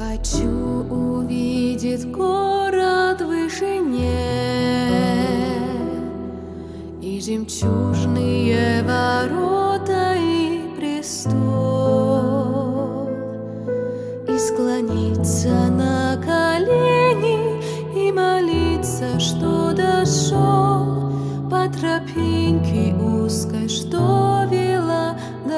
хочу увидеть город в вышине и жемчужные ворота и престол, и склониться на колени и молиться, что дошел по тропинке узкой, что вела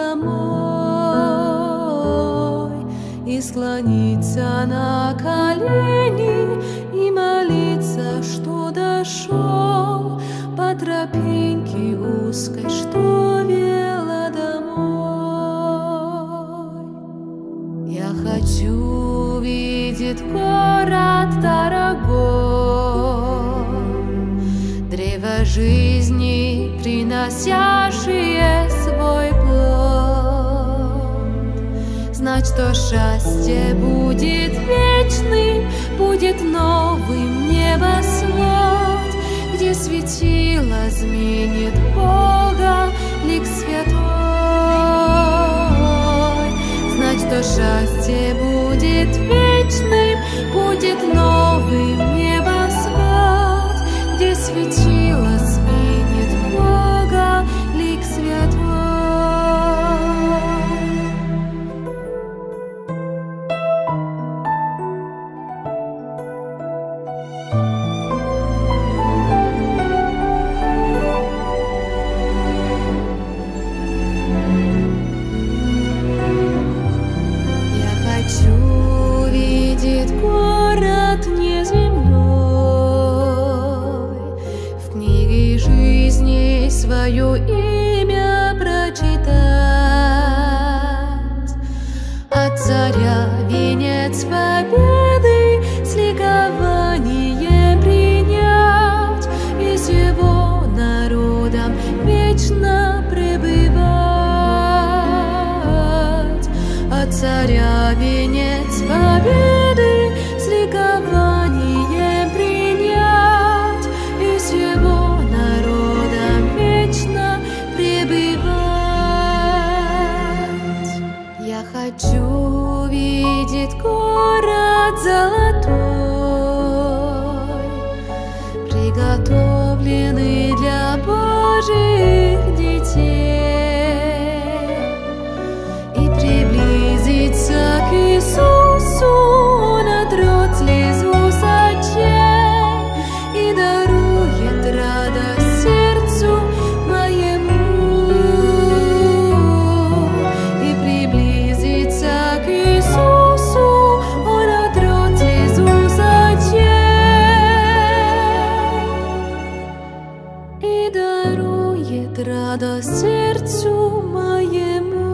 домой, и склониться на колени и молиться, что дошел по тропинке узкой, что вела домой. Я хочу видеть город дорогой, древо жизни, приносящее свой плод, знать, что счастье будет вечным, будет новым небосвод, где светило сменит Бога лик святой. Знать, что счастье будет вечным, будет новым небосвод, где светило сменит Бога лик святой. Хочу видеть город неземной, в книге жизни свое имя прочитать, от царя венец победы с ликованием принять и с его народом вечно пребывать, от царя венец победы с ликованием принять и с его народом вечно пребывать. Я хочу видеть город золотой, приготовленный для Божьих детей, и приблизиться к Иисусу. Он отрет слезу с очей и дарует радость сердцу моему, и приблизиться к Иисусу. Он отрет слезу с очей и дарует радость сердцу моему.